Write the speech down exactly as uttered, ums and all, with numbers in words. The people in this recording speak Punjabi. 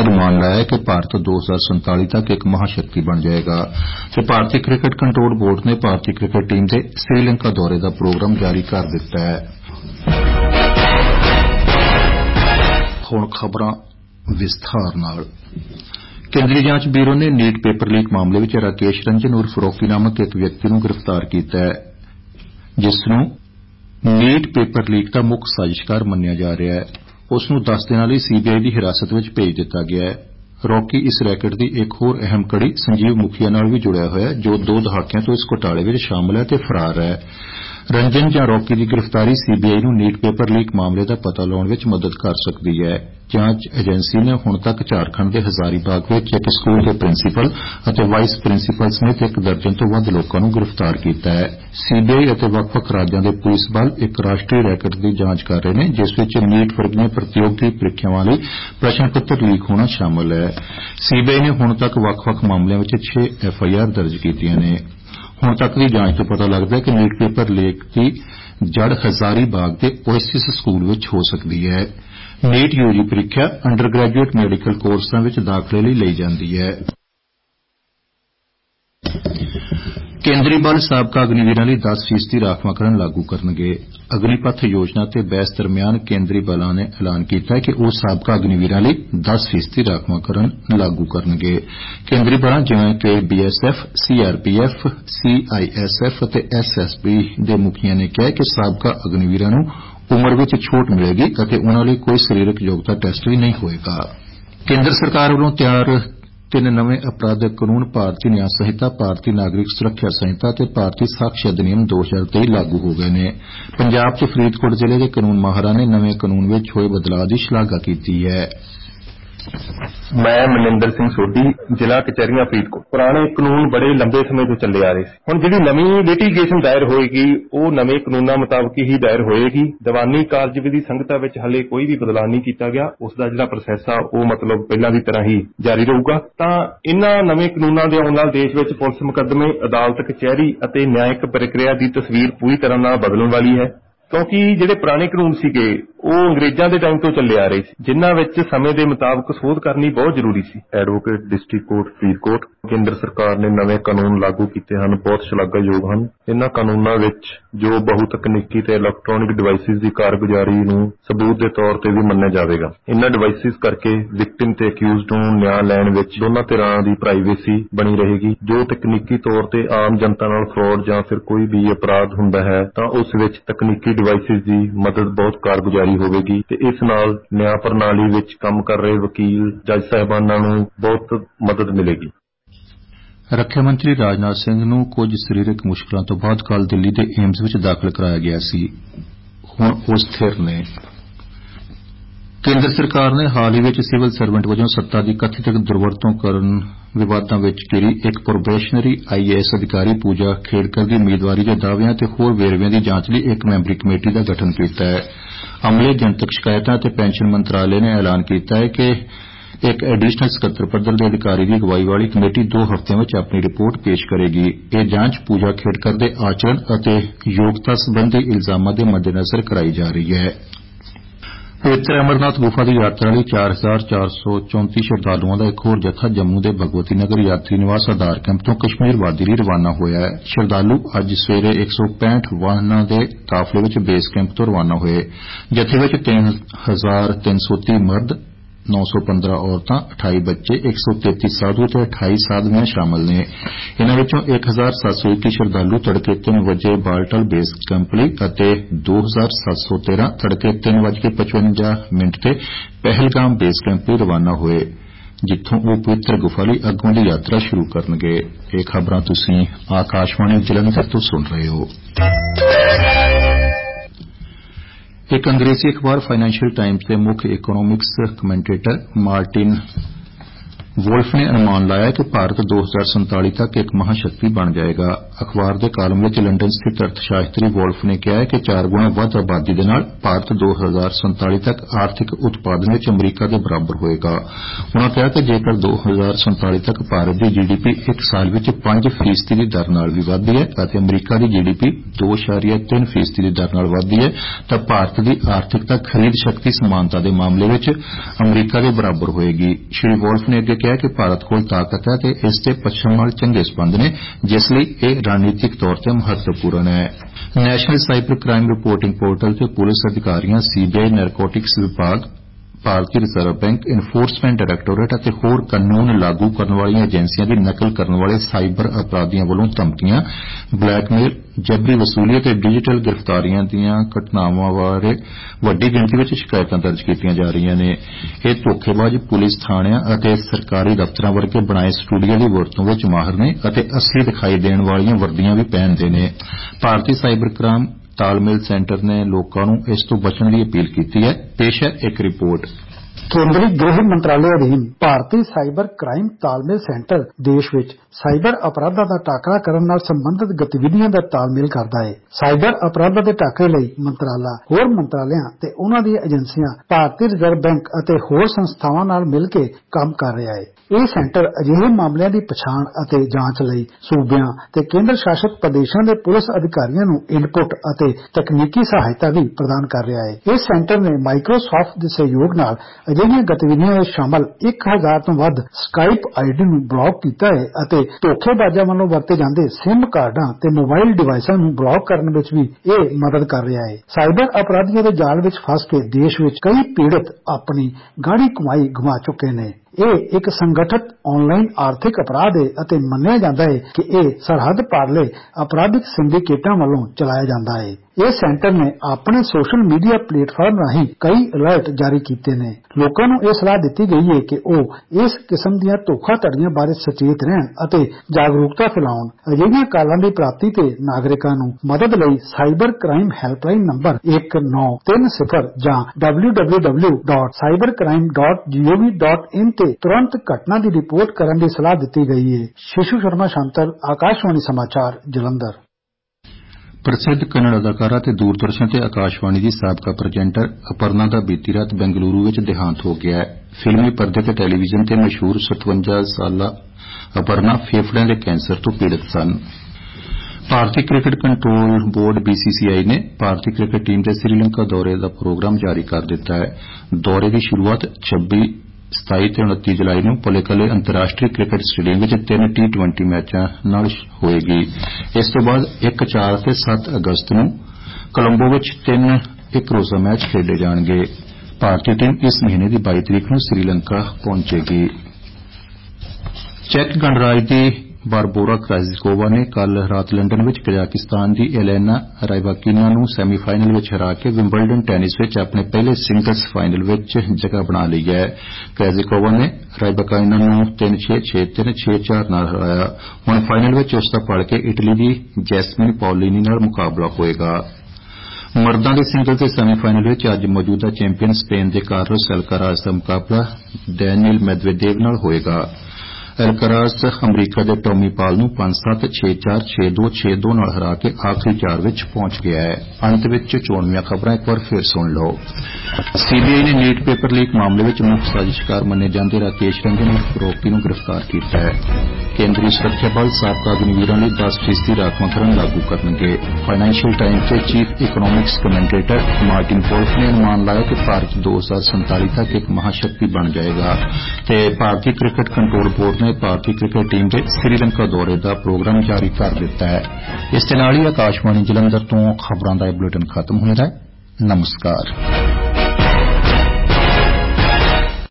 अनुमान लाया है कि भारत दो हजार संताली तक एक महाशक्ति बन जाएगा। तो भारतीय क्रिकेट कंट्रोल बोर्ड ने भारतीय क्रिकेट टीम के श्रीलंका दौरे का प्रोग्राम जारी कर दिता है। हुण खबरां विस्तार नाल। केंद्रीय जांच ब्यूरो ने नीट पेपर लीक मामले विच राकेश रंजन उर्फ रॉकी नामक एक व्यक्ति नूं गिरफ्तार कीता है, जिस नूं नीट पेपर लीक का मुख साजिशकार मन्निया जा रहा है। उस नूं दस दिनां लई सीबीआई की हिरासत विच भेज दिता गया है। रॉकी इस रैकेट की एक होर अहम कड़ी संजीव मुखिया नाल भी जुड़िया होया है, जो दो दहाकियां तो इस घोटाले विच शामिल है ते फरार है। रंजन जां रॉकी की गिरफ्तारी सीबीआई नूं नीट पेपर लीक मामले का पता लाउण विच मदद कर सकदी है। जांच एजेंसी ने हुण तक झारखंड के हजारीबाग विच एक स्कूल के प्रिंसीपल अते वाइस प्रिंसीपल समेत एक दर्जन तो वध लोकां नूं गिरफ्तार कीता है। सीबीआई अते वख-वख राज्यां दे पुलिस बल एक राष्ट्रीय रैकेट की जांच कर रहे हैं, जिस विच नीट वर्गियां प्रतियोगी प्रीखियावां लई प्रश्न पत्र लीक होना शामिल है। सीबीआई ने हुण तक वख-वख मामलिਆਂ विच छे एफआईआर दर्ज कीतीਆਂ ने। हुण तक की जांच तो पता लगदा है कि नीट पेपर लीक की जड़ हजारीबाग के ओएसिस स्कूल विच हो सकदी है। नीट यूजी परीक्षा अंडर ग्रैजुएट मैडिकल कोर्सां विच दाखले लई लई जांदी है। केंद्रीय बल साबका अग्निवीरां लई दस फीसदी राखवांकरण लागू करनगे। अग्निपथ योजना ते बहस दरमियान केंद्रीय बलां ने ऐलान कीता है कि ਉਹ साबका अग्निवीरां लई दस फीसदी राखवांकरण लागू करनगे। केंद्रीय बलां जिवें कि बीएसएफ, सीआरपीएफ, सीआईएसएफ ਅਤੇ एसएसबी ਦੇ ਮੁਖੀਆਂ ਨੇ ਕਿਹਾ ਕਿ ਸਾਬਕਾ ਅਗਨੀਵੀਰਾਂ ਨੂੰ ਉਮਰ ਵਿੱਚ ਛੋਟ ਮਿਲੇਗੀ ਅਤੇ ਉਨ੍ਹਾਂ ਲਈ ਕੋਈ ਸਰੀਰਕ ਯੋਗਤਾ ਟੈਸਟ ਵੀ ਨਹੀਂ ਹੋਏਗਾ। ਕੇਂਦਰ ਸਰਕਾਰ ਵੱਲੋਂ ਤਿਆਰ ਤਿੰਨ ਨਵੇਂ ਅਪਰਾਧਿਕ ਕਾਨੂੰਨ ਭਾਰਤੀ ਨਿਆਂ ਸੰਹਿਤਾ, ਭਾਰਤੀ ਨਾਗਰਿਕ ਸੁਰੱਖਿਆ ਸੰਹਿਤਾ ਅਤੇ ਭਾਰਤੀ ਸਾਕਸ਼ੀ ਅਧਿਨਿਯਮ ਦੋ ਹਜ਼ਾਰ ਤੇਈ ਲਾਗੂ ਹੋ ਗਏ ਨੇ। ਪੰਜਾਬ ਚ ਫਰੀਦਕੋਟ ਜ਼ਿਲ੍ਹੇ ਦੇ ਕਾਨੂੰਨ ਮਾਹਰਾਂ ਨੇ ਨਵੇਂ ਕਾਨੂੰਨ ਵਿੱਚ ਹੋਏ ਬਦਲਾਅ ਦੀ ਸ਼ਲਾਘਾ ਕੀਤੀ ਹੈ। ਮੈਂ ਮਨਿੰਦਰ ਸਿੰਘ ਸੋਢੀ, ਜ਼ਿਲ੍ਹਾ ਕਚਹਿਰੀਆਂ ਫਰੀਦਕੋਟ। ਪੁਰਾਣੇ ਕਾਨੂੰਨ ਬੜੇ ਲੰਬੇ ਸਮੇਂ ਤੋਂ ਚੱਲੇ ਆ ਰਹੇ ਸੀ। ਹੁਣ ਜਿਹੜੀ ਨਵੀਂ ਲਿਟੀਗੇਸ਼ਨ ਦਾਇਰ ਹੋਏਗੀ ਉਹ ਨਵੇਂ ਕਾਨੂੰਨਾਂ ਮੁਤਾਬਕ ਹੀ ਦਾਇਰ ਹੋਏਗੀ। ਦੀਵਾਨੀ ਕਾਰਜਵਿਧੀ ਸੰਹਿਤਾ ਵਿੱਚ ਹਲੇ ਕੋਈ ਵੀ ਬਦਲਾਅ ਨਹੀਂ ਕੀਤਾ ਗਿਆ। ਉਸ ਦਾ ਜਿਹੜਾ ਪ੍ਰੋਸੈਸ ਆ ਉਹ ਮਤਲਬ ਪਹਿਲਾਂ ਦੀ ਤਰ੍ਹਾਂ ਹੀ ਜਾਰੀ ਰਹੂਗਾ। ਤਾਂ ਇਹਨਾਂ ਨਵੇਂ ਕਾਨੂੰਨਾਂ ਦੇ ਆਉਣ ਨਾਲ ਦੇਸ਼ ਵਿੱਚ ਪੁਲਿਸ ਮੁਕੱਦਮੇ, ਅਦਾਲਤ, ਕਚਹਿਰੀ ਅਤੇ ਨਿਆਇਕ ਪ੍ਰਕਿਰਿਆ ਦੀ ਤਸਵੀਰ ਪੂਰੀ ਤਰ੍ਹਾਂ ਨਾਲ ਬਦਲਣ ਵਾਲੀ ਹੈ, ਕਿਉਂਕਿ ਜਿਹੜੇ ਪੁਰਾਣੇ ਕਾਨੂੰਨ ਸੀਗੇ ਉਹ ਅੰਗਰੇਜ਼ਾਂ ਦੇ ਟਾਈਮ ਤੋਂ ਚੱਲੇ ਆ ਰਹੇ ਸੀ, ਜਿਨ੍ਹਾਂ ਵਿੱਚ ਸਮੇਂ ਦੇ ਮੁਤਾਬਕ ਸੋਧ ਕਰਨੀ ਬਹੁਤ ਜ਼ਰੂਰੀ ਸੀ। Advocate district court Faridkot. ਕੇਂਦਰ ਸਰਕਾਰ ਨੇ ਨਵੇਂ ਕਾਨੂੰਨ ਲਾਗੂ ਕੀਤੇ ਹਨ, ਬਹੁਤ ਸ਼ਲਾਘਾਯੋਗ ਹਨ। ਇਹਨਾਂ ਕਾਨੂੰਨਾਂ ਵਿੱਚ ਜੋ ਬਹੁ ਤਕਨੀਕੀ ਤੇ ਇਲੈਕਟ੍ਰੋਨਿਕ ਡਿਵਾਈਸਿਸ ਦੀ ਕਾਰਗੁਜ਼ਾਰੀ ਨੂੰ ਸਬੂਤ ਦੇ ਤੌਰ ਤੇ ਵੀ ਮੰਨਿਆ ਜਾਵੇਗਾ। ਇਹਨਾਂ ਡਿਵਾਈਸਿਸ ਕਰਕੇ ਵਿਕਟਿਮ ਤੇ ਅਕਿਊਜ਼ਡ ਨੂੰ ਨਿਆਂ ਲੈਣ ਵਿੱਚ ਦੋਨਾਂ ਧਿਰਾਂ ਦੀ ਪ੍ਰਾਈਵੇਸੀ ਬਣੀ ਰਹੇਗੀ। ਜੋ ਤਕਨੀਕੀ ਤੌਰ ਤੇ ਆਮ ਜਨਤਾ ਨਾਲ ਫਰਾਡ ਜਾਂ ਫਿਰ ਕੋਈ ਵੀ ਅਪਰਾਧ ਹੁੰਦਾ ਹੈ ਤਾਂ ਉਸ ਵਿੱਚ ਤਕਨੀਕੀ ਡਿਵਾਈਸਿਸ ਦੀ ਮਦਦ ਬਹੁਤ ਕਾਰਗੁਜ਼ਾਰੀ ਹੋਵੇਗੀ ਤੇ ਇਸ ਨਾਲ ਨਿਆਂ ਪ੍ਰਣਾਲੀ ਵਿੱਚ ਕੰਮ ਕਰ ਰਹੇ ਵਕੀਲ, ਜੱਜ ਸਾਹਿਬਾਨਾਂ ਨੂੰ ਬਹੁਤ ਮਦਦ ਮਿਲੇਗੀ। ਰੱਖਿਆ ਮੰਤਰੀ ਰਾਜਨਾਥ ਸਿੰਘ ਨੂੰ ਕੁਝ ਸਰੀਰਕ ਮੁਸ਼ਕਲਾਂ ਤੋਂ ਬਾਅਦ ਕੱਲ੍ਹ ਦਿੱਲੀ ਦੇ ਏਮਜ਼ ਵਿੱਚ ਦਾਖਲ ਕਰਾਇਆ ਗਿਆ ਸੀ। ਹੁਣ ਉਹ ਸਥਿਰ ਨੇ। ਕੇਂਦਰ ਸਰਕਾਰ ਨੇ ਹਾਲ ਹੀ ਵਿੱਚ ਸਿਵਲ ਸਰਵੈਂਟ ਵਜੋਂ ਸੱਤਾ ਦੀ ਕਥਿਤ ਦੁਰਵਰਤੋਂ ਕਰਨ ਵਿਵਾਦਾਂ ਵਿੱਚ ਘਿਰੀ ਇੱਕ ਪ੍ਰੋਬੇਸ਼ਨਰੀ ਆਈਏਐਸ ਅਧਿਕਾਰੀ ਪੂਜਾ ਖੇੜਕਰ ਦੀ ਉਮੀਦਵਾਰੀ ਦੇ ਦਾਅਵਿਆਂ ਤੇ ਹੋਰ ਵੇਰਵਿਆਂ ਦੀ ਜਾਂਚ ਲਈ ਇੱਕ ਮੈਂਬਰੀ ਕਮੇਟੀ ਦਾ ਗਠਨ ਕੀਤਾ ਹੈ। ਅਮਲੇ, ਜਨਤਕ ਸ਼ਿਕਾਇਤਾਂ ਅਤੇ ਪੈਨਸ਼ਨ ਮੰਤਰਾਲੇ ਨੇ ਐਲਾਨ ਕੀਤਾ ਹੈ ਕਿ ਇੱਕ ਐਡੀਸ਼ਨਲ ਸਕੱਤਰ ਪੱਧਰ ਦੇ ਅਧਿਕਾਰੀ ਦੀ ਅਗਵਾਈ ਵਾਲੀ ਕਮੇਟੀ ਦੋ ਹਫ਼ਤਿਆਂ ਵਿੱਚ ਆਪਣੀ ਰਿਪੋਰਟ ਪੇਸ਼ ਕਰੇਗੀ। ਇਹ ਜਾਂਚ ਪੂਜਾ ਖੇੜਕਰ ਦੇ ਆਚਰਣ ਅਤੇ ਯੋਗਤਾ ਸੰਬੰਧੀ ਇਲਜ਼ਾਮਾਂ ਦੇ ਮੱਦੇਨਜ਼ਰ ਕਰਾਈ ਜਾ ਰਹੀ ਹੈ। ਪਵਿੱਤਰ ਅਮਰਨਾਥ ਗੁਫਾ ਦੀ ਯਾਤਰਾ ਲਈ ਚਾਰ ਹਜ਼ਾਰ ਚਾਰ ਸੌ ਚੌਂਤੀ ਸ਼ਰਧਾਲੂਆਂ ਦਾ ਇੱਕ ਹੋਰ ਜੱਥਾ ਜੰਮੂ ਦੇ ਭਗਵਤੀ ਨਗਰ ਯਾਤਰੀ ਨਿਵਾਸ ਆਧਾਰ ਕੈਂਪ ਤੋਂ ਕਸ਼ਮੀਰ ਵਾਦੀ ਲਈ ਰਵਾਨਾ ਹੋਇਆ ਹੈ। ਸ਼ਰਧਾਲੂ ਅੱਜ ਸਵੇਰੇ ਇੱਕ ਸੌ ਪੈਂਹਠ ਵਾਹਨਾਂ ਦੇ ਕਾਫਲੇ ਵਿੱਚ ਬੇਸ ਕੈਂਪ ਤੋਂ ਰਵਾਨਾ ਹੋਏ। ਜੱਥੇ ਵਿੱਚ ਤਿੰਨ ਹਜ਼ਾਰ ਤਿੰਨ ਸੌ ਤੀਹ ਮਰਦ, ਨੌ ਸੌ ਪੰਦਰਾਂ ਔਰਤਾਂ, ਅਠਾਈ ਬੱਚੇ, ਇੱਕ ਸੌ ਤੇਤੀ ਸਾਧੂ ਅਤੇ ਅਠਾਈ ਸਾਧਵੀਆਂ ਸ਼ਾਮਲ ਨੇ। ਇਨ੍ਹਾਂ ਵਿੱਚੋਂ ਇੱਕ ਹਜ਼ਾਰ ਸੱਤ ਸੌ ਇੱਕੀ ਸ਼ਰਧਾਲੂ ਤੜਕੇ ਤਿੰਨ ਵਜੇ ਬਾਲਟਲ ਬੇਸ ਕੈਂਪ ਲਈ ਅਤੇ ਦੋ ਹਜ਼ਾਰ ਸੱਤ ਸੌ ਤੇਰਾਂ ਤੜਕੇ ਤਿੰਨ ਵੱਜ ਕੇ ਪਚਵੰਜਾ ਮਿੰਟ ਤੇ ਪਹਿਲਗਾਮ ਬੇਸ ਕੈਂਪ ਲਈ ਰਵਾਨਾ ਹੋਏ, ਜਿੱਥੋਂ ਉਹ ਪਵਿੱਤਰ ਗੁਫਾ ਲਈ ਅੱਗੋਂ ਦੀ ਯਾਤਰਾ ਸ਼ੁਰੂ ਕਰਨਗੇ। ਇਹ ਖਬਰਾਂ ਤੁਸੀਂ ਆਕਾਸ਼ਵਾਣੀ ਜਲੰਧਰ ਤੋਂ ਸੁਣ ਰਹੇ ਹੋ। एक अंग्रेजी अखबार फाइनेंशियल टाइम्स के मुख्य इकोनॉमिक्स कमेंटेटर मार्टिन वोल्फ ने अनुमान लाया कि भारत दो हजार संताली तक एक महाशक्ति बन जाएगा। ਅਖਬਾਰ ਦੇ ਕਾਲਮ ਵਿੱਚ ਲੰਡਨ ਸਥਿਤ ਅਰਥਸ਼ਾਸਤਰੀ ਵੋਲਫ ਨੇ ਕਿਹਾ ਹੈ ਕਿ ਚਾਰ ਗੁਣਾ ਵੱਧ ਆਬਾਦੀ ਦੇ ਨਾਲ ਭਾਰਤ ਦੋ ਹਜ਼ਾਰ ਸੰਤਾਲੀ ਤੱਕ ਆਰਥਿਕ ਉਤਪਾਦਨ ਵਿੱਚ ਅਮਰੀਕਾ ਦੇ ਬਰਾਬਰ ਹੋਏਗਾ। ਉਨ੍ਹਾਂ ਕਿਹਾ ਕਿ ਜੇਕਰ ਦੋ ਹਜ਼ਾਰ ਸੰਤਾਲੀ ਤੱਕ ਭਾਰਤ ਦੀ ਜੀਡੀਪੀ ਇੱਕ ਸਾਲ ਵਿੱਚ ਪੰਜ ਫੀਸਦੀ ਦੀ ਦਰ ਨਾਲ ਵੀ ਵਧਦੀ ਹੈ ਅਤੇ ਅਮਰੀਕਾ ਦੀ ਜੀਡੀਪੀ ਦੋ ਇਸ਼ਾਰੀਆ ਤਿੰਨ ਫੀਸਦੀ ਦੀ ਦਰ ਨਾਲ ਵਧਦੀ ਹੈ ਤਾਂ ਭਾਰਤ ਦੀ ਆਰਥਿਕਤਾ ਖਰੀਦ ਸ਼ਕਤੀ ਸਮਾਨਤਾ ਦੇ ਮਾਮਲੇ ਵਿੱਚ ਅਮਰੀਕਾ ਦੇ ਬਰਾਬਰ ਹੋਏਗੀ। ਸ਼੍ਰੀ ਵੋਲਫ ਨੇ ਅੱਗੇ ਕਿਹਾ ਕਿ ਭਾਰਤ ਕੋਲ ਤਾਕਤ ਹੈ ਅਤੇ ਇਸ ਦੇ ਪੱਛਮ ਨਾਲ ਚੰਗੇ ਸਬੰਧ ਨੇ, ਜਿਸ ਲਈ ਇਹ ਰਣਨੀਤਿਕ ਤੌਰ ਤੇ ਮਹੱਤਵਪੂਰਨ ਹੈ। National cyber crime reporting portal ਤੇ ਪੁਲਿਸ ਅਧਿਕਾਰੀਆਂ, ਸੀਬੀਆਈ, ਨਾਰਕੋਟਿਕਸ ਵਿਭਾਗ, ਭਾਰਤੀ ਰਿਜ਼ਰਵ ਬੈਂਕ, ਇਨਫੋਰਸਮੈਂਟ ਡਾਇਰੈਕਟੋਰੇਟ ਅਤੇ ਹੋਰ ਕਾਨੂੰਨ ਲਾਗੂ ਕਰਨ ਵਾਲੀਆਂ ਏਜੰਸੀਆਂ ਦੀ ਨਕਲ ਕਰਨ ਵਾਲੇ ਸਾਈਬਰ ਅਪਰਾਧੀਆਂ ਵੱਲੋਂ ਧਮਕੀਆਂ, ਬਲੈਕਮੇਲ, ਜਬਰੀ ਵਸੂਲੀ ਅਤੇ ਡਿਜੀਟਲ ਗ੍ਰਿਫਤਾਰੀਆਂ ਦੀਆਂ ਘਟਨਾਵਾਂ ਬਾਰੇ ਵੱਡੀ ਗਿਣਤੀ ਵਿੱਚ ਸ਼ਿਕਾਇਤਾਂ ਦਰਜ ਕੀਤੀਆਂ ਜਾ ਰਹੀਆਂ ਨੇ। ਇਹ ਧੋਖੇਬਾਜ਼ ਪੁਲਿਸ ਥਾਣਿਆਂ ਅਤੇ ਸਰਕਾਰੀ ਦਫ਼ਤਰਾਂ ਵਰਗੇ ਬਣਾਏ ਸਟੂਡੀਓ ਦੀ ਵਰਤੋਂ ਵਿੱਚ ਮਾਹਰ ਨੇ ਅਤੇ ਅਸਲੀ ਦਿਖਾਈ ਦੇਣ ਵਾਲੀਆਂ ਵਰਦੀਆਂ ਵੀ ਪਹਿਨਦੇ ਨੇ। ਭਾਰਤੀ ਸਾਈਬਰ ਕ੍ਰਾਈਮ ਤਾਲਮੇਲ ਸੈਂਟਰ ਨੇ ਲੋਕਾਂ ਨੂੰ ਇਸ ਤੋਂ ਬਚਣ ਦੀ ਅਪੀਲ ਕੀਤੀ ਹੈ। ਪੇਸ਼ ਹੈ ਇੱਕ ਰਿਪੋਰਟ। ਕੇਂਦਰੀ ਗ੍ਰਹਿ ਮੰਤਰਾਲੇ ਅਧੀਨ ਭਾਰਤੀ ਸਾਈਬਰ ਕ੍ਰਾਈਮ ਤਾਲਮੇਲ ਸੈਂਟਰ ਦੇਸ਼ ਵਿੱਚ ਸਾਈਬਰ ਅਪਰਾਧਾਂ ਦਾ ਟਾਕਰਾ ਕਰਨ ਨਾਲ ਸੰਬੰਧਿਤ ਗਤੀਵਿਧੀਆਂ ਦਾ ਤਾਲਮੇਲ ਕਰਦਾ ਹੈ। ਸਾਈਬਰ ਅਪਰਾਧਾਂ ਦੇ ਟਾਕਰੇ ਲਈ ਮੰਤਰਾਲਾ ਹੋਰ ਮੰਤਰਾਲਿਆਂ ਤੇ ਉਨ੍ਹਾਂ ਦੀਆਂ ਏਜੰਸੀਆਂ, ਭਾਰਤੀ ਰਿਜ਼ਰਵ ਬੈਂਕ ਅਤੇ ਹੋਰ ਸੰਸਥਾਵਾਂ ਨਾਲ ਮਿਲ ਕੇ ਕੰਮ ਕਰ ਰਿਹਾ ਹੈ। ਇਹ ਸੈਂਟਰ ਅਜਿਹੇ ਮਾਮਲਿਆਂ ਦੀ ਪਛਾਣ ਅਤੇ ਜਾਂਚ ਲਈ ਸੂਬਿਆਂ ਤੇ ਕੇਂਦਰ ਸ਼ਾਸਤ ਪ੍ਰਦੇਸ਼ਾਂ ਦੇ ਪੁਲਿਸ ਅਧਿਕਾਰੀਆਂ ਨੂੰ ਇਨਪੁਟ ਅਤੇ ਤਕਨੀਕੀ ਸਹਾਇਤਾ ਵੀ ਪ੍ਰਦਾਨ ਕਰ ਰਿਹਾ ਹੈ। ਇਸ ਸੈਂਟਰ ਨੇ ਮਾਈਕਰੋਸਾਫਟ ਦੇ ਸਹਿਯੋਗ ਨਾਲ ਅਜਿਹੀਆਂ ਗਤੀਵਿਧੀਆਂ ਵਿੱਚ ਸ਼ਾਮਲ ਇੱਕ ਹਜ਼ਾਰ ਤੋਂ ਵੱਧ ਸਕਾਈਪ ਆਈਡੀ ਨੂੰ ਬਲੌਕ ਕੀਤਾ ਹੈ ਅਤੇ ਧੋਖੇਬਾਜ਼ਾਂ ਵੱਲੋਂ ਵਰਤੇ ਜਾਂਦੇ ਸਿਮ ਕਾਰਡਾਂ ਤੇ ਮੋਬਾਈਲ ਡਿਵਾਈਸਾਂ ਨੂੰ ਬਲੌਕ ਕਰਨ ਵਿੱਚ ਵੀ ਇਹ ਮਦਦ ਕਰ ਰਿਹਾ ਹੈ। ਸਾਈਬਰ ਅਪਰਾਧੀਆਂ ਦੇ ਜਾਲ ਵਿੱਚ ਫਸ ਕੇ ਦੇਸ਼ ਵਿੱਚ ਕਈ ਪੀੜਤ ਆਪਣੀ ਗਾੜੀ ਕਮਾਈ ਗਵਾ ਚੁੱਕੇ ਨੇ। ਇਹ ਇੱਕ ਸੰਗਠਿਤ ਆਨਲਾਈਨ ਆਰਥਿਕ ਅਪਰਾਧ ਹੈ ਅਤੇ ਮੰਨਿਆ ਜਾਂਦਾ ਹੈ ਕਿ ਇਹ ਸਰਹੱਦ ਪਾਰਲੇ ਅਪਰਾਧਿਕ ਸਿੰਡੀਕੇਟਾਂ ਵੱਲੋਂ ਚਲਾਇਆ ਜਾਂਦਾ ਹੈ। ਇਹ ਸੈਂਟਰ ਨੇ ਆਪਣੇ ਸੋਸ਼ਲ ਮੀਡੀਆ ਪਲੇਟਫਾਰਮ ਰਾਹੀਂ ਕਈ ਅਲਰਟ ਜਾਰੀ ਕੀਤੇ ਨੇ। ਲੋਕਾਂ ਨੂੰ ਇਹ ਸਲਾਹ ਦਿੱਤੀ ਗਈ ਹੈ ਕਿ ਉਹ ਇਸ ਕਿਸਮ ਦੀਆਂ ਧੋਖਾਧੜੀਆਂ ਬਾਰੇ ਸੁਚੇਤ ਰਹਿਣ ਅਤੇ ਜਾਗਰੂਕਤਾ ਫੈਲਾਉਣ। ਅਜਿਹੀਆਂ ਕਾਲਾਂ ਦੀ ਪ੍ਰਾਪਤੀ ਤੇ ਨਾਗਰਿਕਾਂ ਨੂੰ ਮਦਦ ਲਈ ਸਾਈਬਰ ਕ੍ਰਾਈਮ ਹੈਲਪਲਾਈਨ ਨੰਬਰ ਇੱਕ ਨੌ ਤਿੰਨ ਸਿਫਰ ਜਾਂ W W W dot cyber crime dot G O V dot in ਤੇ ਤੁਰੰਤ ਘਟਨਾ ਦੀ ਰਿਪੋਰਟ ਕਰਨ ਦੀ ਸਲਾਹ ਦਿੱਤੀ ਗਈ ਹੈ। ਸ਼ਿਸ਼ੂ ਸ਼ਰਮਾ ਸ਼ਾਂਤਲ, ਆਕਾਸ਼ਵਾਣੀ ਸਮਾਚਾਰ, ਜਲੰਧਰ। ਪ੍ਰਸਿੱਧ ਕੰਨੜ ਅਦਾਕਾਰਾ ਤੇ ਦੂਰਦਰਸ਼ਨ ਤੇ ਆਕਾਸ਼ਵਾਣੀ ਦੀ ਸਾਬਕਾ ਪ੍ਰੈਜੈਂਟਰ ਅਪਰਨਾ ਦਾ ਬੀਤੀ ਰਾਤ ਬੈਂਗਲੁਰੂ ਵਿੱਚ ਦੇਹਾਂਤ ਹੋ ਗਿਆ ਹੈ। ਫਿਲਮੀ ਪਰਦੇ ਤੇ ਟੈਲੀਵਿਜ਼ਨ ਤੇ ਮਸ਼ਹੂਰ ਸਤਵੰਜਾ ਸਾਲਾ ਅਪਰਨਾ ਫੇਫੜਿਆਂ ਦੇ ਕੈਂਸਰ ਤੋਂ ਪੀੜਤ ਸਨ। ਭਾਰਤੀ cricket control board B C C I ਨੇ ਭਾਰਤੀ ਕ੍ਰਿਕਟ ਟੀਮ ਦੇ ਸ੍ਰੀਲੰਕਾ ਦੌਰੇ ਦਾ ਪ੍ਰੋਗਰਾਮ ਜਾਰੀ ਕਰ ਦਿੱਤਾ ਹੈ। ਦੌਰੇ ਦੀ ਸ਼ੁਰੂਆਤ ਛੱਬੀ ਸਤਾਈ ਤੇ ਉਨੱਤੀ ਜੁਲਾਈ ਨੂੰ ਪਲੇਕਲੇ ਅੰਤਰਰਾਸ਼ਟਰੀ ਕ੍ਰਿਕਟ ਸਟੇਡੀਅਮ ਵਿੱਚ ਤਿੰਨ ਟੀ ਟਵੈਂਟੀ ਮੈਚਾਂ ਨਾਲ ਹੋਏਗੀ। ਇਸ ਤੋਂ ਬਾਅਦ ਇੱਕ, ਚਾਰ ਅਤੇ ਸੱਤ ਅਗਸਤ ਨੂੰ ਕੋਲੰਬੋ ਵਿੱਚ ਤਿੰਨ ਇੱਕ ਰੋਜ਼ਾ ਮੈਚ ਖੇਡੇ ਜਾਣਗੇ। ਭਾਰਤੀ ਟੀਮ ਇਸ ਮਹੀਨੇ ਦੀ ਬਾਈ ਤਰੀਕ ਨੂੰ ਸ੍ਰੀਲੰਕਾ ਪਹੁੰਚੇਗੀ। ਚੈਕ ਗਣਰਾਜ ਦੀ ਬਾਰਬੋਰਾ ਕ੍ਰਾਇਜ਼ਕੋਵਾ ਨੇ ਕੱਲ ਰਾਤ ਲੰਡਨ ਵਿੱਚ ਕਜ਼ਾਕਿਸਤਾਨ ਦੀ ਏਲੇਨਾ ਰਾਇਬਾਕਿਨਾ ਨੂੰ ਸੈਮੀਫਾਈਨਲ ਵਿੱਚ ਹਰਾ ਕੇ ਵਿੰਬਲਡਨ ਟੈਨਿਸ ਵਿੱਚ ਆਪਣੇ ਪਹਿਲੇ ਸਿੰਗਲਜ਼ ਫਾਈਨਲ ਵਿੱਚ ਜਗ੍ਹਾ ਬਣਾ ਲਈ ਹੈ। ਕ੍ਰਾਇਜ਼ਕੋਵਾ ਨੇ ਰਾਇਬਾਕਿਨਾ ਨੂੰ ਤਿੰਨ ਛੇ, ਛੇ ਤਿੰਨ, ਛੇ ਚਾਰ ਨਾਲ ਹਰਾਇਆ। ਹੁਣ ਫਾਈਨਲ ਵਿੱਚ ਉਸ ਦਾ ਭੜ ਕੇ ਇਟਲੀ ਦੀ ਜੈਸਮਿਨ ਪੌਲੀਨੀ ਨਾਲ ਮੁਕਾਬਲਾ ਹੋਏਗਾ। ਮਰਦਾਂ ਦੇ ਸਿੰਗਲ ਦੇ ਸੈਮੀਫਾਈਨਲ ਵਿੱਚ ਅੱਜ ਮੌਜੂਦਾ ਚੈਂਪੀਅਨ ਸਪੇਨ ਦੇ ਕਾਰਲੋਸ ਅਲਕਾਰਾਜ਼ ਦਾ ਮੁਕਾਬਲਾ ਡੈਨੀਅਲ ਮੈਦਵੇਦੇਵ ਨਾਲ ਹੋਏਗਾ। ਅਲਕਾਰਾਜ਼ ਅਮਰੀਕਾ ਦੇ ਟੌਮੀ ਪਾਲ ਨੂੰ ਪੰਜ ਸੱਤ, ਛੇ ਚਾਰ, ਛੇ ਦੋ, ਛੇ ਦੋ ਨਾਲ ਹਰਾ ਕੇ ਆਖਰੀ ਚਾਰ ਵਿੱਚ ਪਹੁੰਚ ਗਿਆ ਹੈ। ਅੰਤ ਵਿੱਚ ਚੋਣਵੀਆਂ ਖਬਰਾਂ ਇੱਕ ਵਾਰ ਫਿਰ ਸੁਣ ਲਓ। ਸੀਬੀਆਈ ਨੇ ਨੀਟ ਪੇਪਰ ਲੀਕ ਮਾਮਲੇ ਵਿੱਚ ਮੁੱਖ ਸਾਜ਼ਿਸ਼ਕਾਰ ਮੰਨੇ ਜਾਂਦੇ ਰਾਕੇਸ਼ ਰੰਜਨ ਉਰਫ ਰੋਕੀ ਨੂੰ ਗ੍ਰਿਫਤਾਰ ਕੀਤਾ ਹੈ। ਕੇਂਦਰੀ ਸੁਰੱਖਿਆ ਬਲ ਸਾਬਕਾ ਅਗਨੀਵੀਰਾਂ ਲਈ ਦਸ ਫੀਸਦੀ ਰਾਖਵਾਂਕਰਨ ਲਾਗੂ ਕਰਨਗੇ। ਫਾਈਨੈਂਸ਼ੀਅਲ ਟਾਈਮਜ਼ ਦੇ chief economics commentator Martin Wolf ਨੇ ਅਨੁਮਾਨ ਲਾਇਆ ਕਿ ਭਾਰਤ ਦੋ ਹਜ਼ਾਰ ਸੰਤਾਲੀ ਤੱਕ ਇੱਕ ਮਹਾਸ਼ਕਤੀ ਬਣ ਜਾਏਗਾ ਤੇ ਭਾਰਤੀ ਕ੍ਰਿਕਟ ਕੰਟਰੋਲ ਬੋਰਡ ਨੇ ਭਾਰਤੀ ਕ੍ਰਿਕਟ ਟੀਮ ਦੇ ਸ੍ਰੀਲੰਕਾ ਦੌਰੇ ਦਾ ਪ੍ਰੋਗਰਾਮ ਜਾਰੀ ਕਰ ਦਿੱਤਾ ਹੈ। ਇਸ ਦੇ ਨਾਲ ਹੀ ਆਕਾਸ਼ਵਾਣੀ ਜਲੰਧਰ ਤੋਂ ਖਬਰਾਂ ਦਾ ਇਹ ਬੁਲੇਟਿਨ ਖਤਮ ਹੋਇਆ ਹੈ। ਨਮਸਕਾਰ।